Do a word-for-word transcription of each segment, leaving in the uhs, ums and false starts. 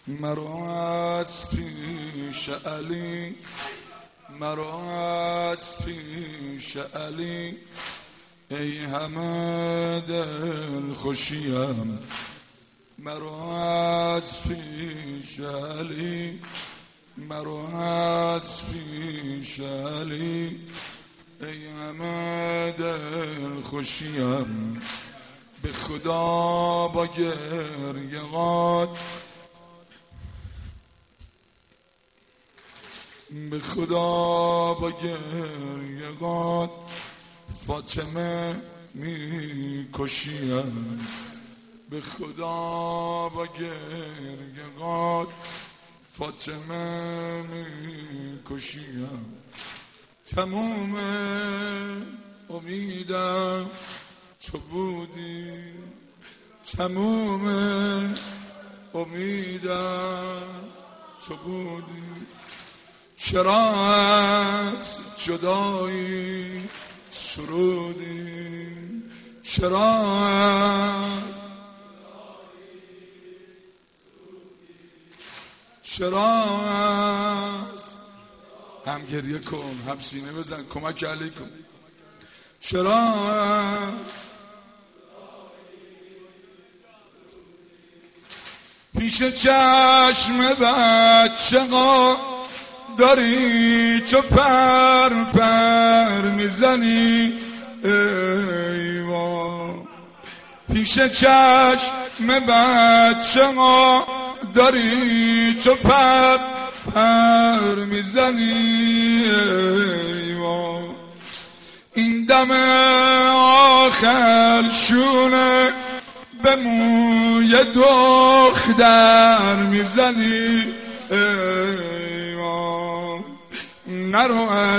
مرا از پیش علی، مرا از پیش علی، ای همه دل خوشیم. مرا از پیش علی، مرا از پیش علی، ای همه دل خوشیم. به خدا با گریه غاد، به خدا با گریه غاد، فاطمه می کشیم. به خدا با گریه غاد، فاطمه می کشیم. تموم امیدم تو بودی، تموم امیدم تو بودی. چرا از جدایی سرودی، چرا چرا هم گریه کن هم سینه بزن، کمک علی کن. چرا پیش چشم بچه ها داری چو پر پر میزنی، ایوان. پیش چشم بچه ها داری چو پر پر میزنی، ایوان. این دم آخر شونه به موی دختر میزنی، ایوان. نرو از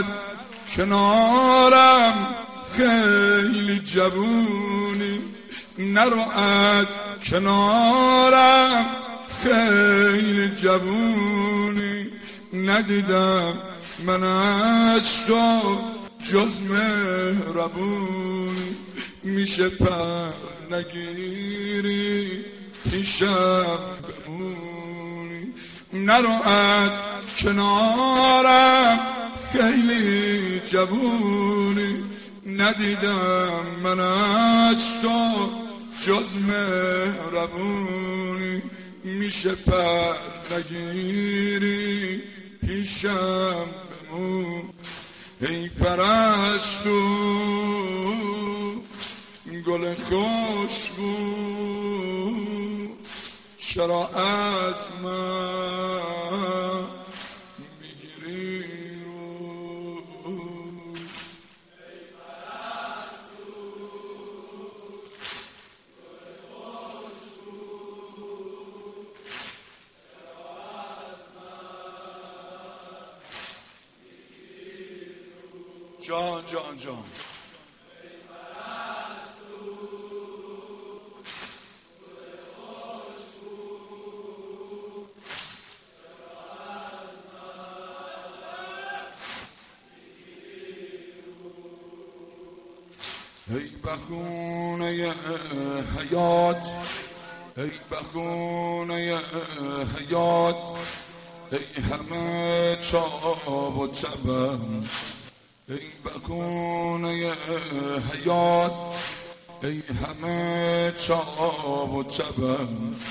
کنارم خیلی جوونی، نرو از کنارم خیلی جوونی. ندیدم من از تو جز مهربونی. میشه پر نگیری پیشم بمونی. نرو از کنارم خیلی جوونی. ندیدم من از تو جز مهربونی. میشه پر نگیری پیشم بمون. ای پرستو گل خوشبو، چرا از من میگیری رو؟ ای پرستو گل خوشبو، چرا از من میگیری رو؟ جان جان جان ای بخونه حیات، ای بخونه حیات، ای همه چاب و چبم. ای بخونه حیات، ای همه چاب و چبم.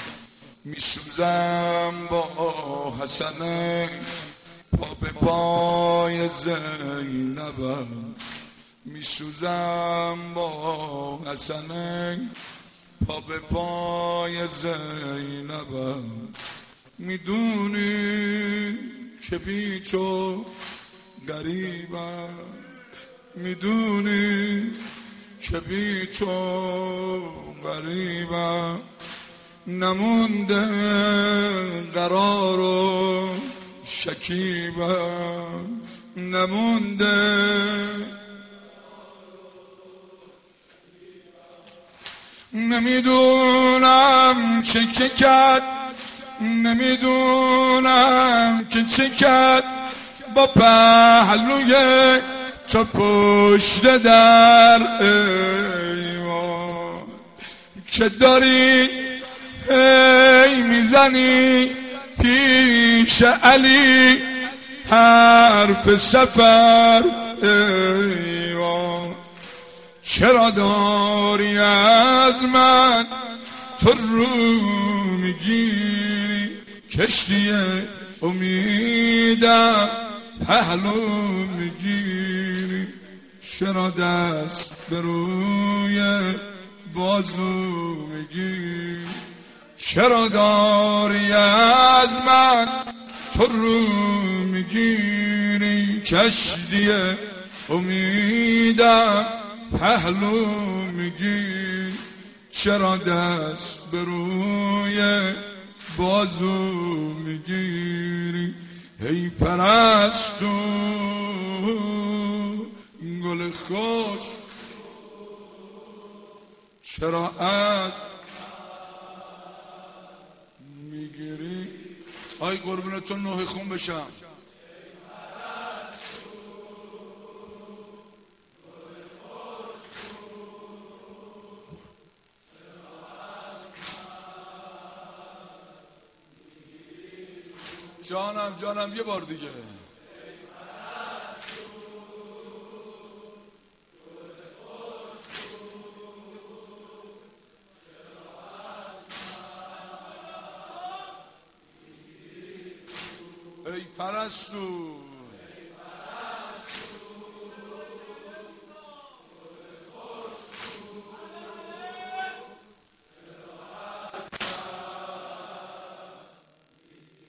میسوزم با حسنه پا به پای زینبم. میسوزم با حسنه پا به پای زینبم. میدونی که بی تو غریبم، میدونی که بی تو غریبم. نمونده قرار و شکیبم، نمونده نمیدونم چه که کرد، نمیدونم که چه کرد با پهلوی تو پشت در، ایوان. که داری هی میزنی پیش علی حرف سفر ایوان چرا داری از من تو رو میگیری کشتی امیدم پهلو میگیری چرا دست به روی بازو میگیری چرا داری از من تو رو میگیری کشتی امیدم پهلو میگیری چرا دست به روی بازو میگیری ای پرستو گل خوش چرا از میگیری آی قربونتون نوح خون بشم جانم جانم یه بار دیگه ای پرستو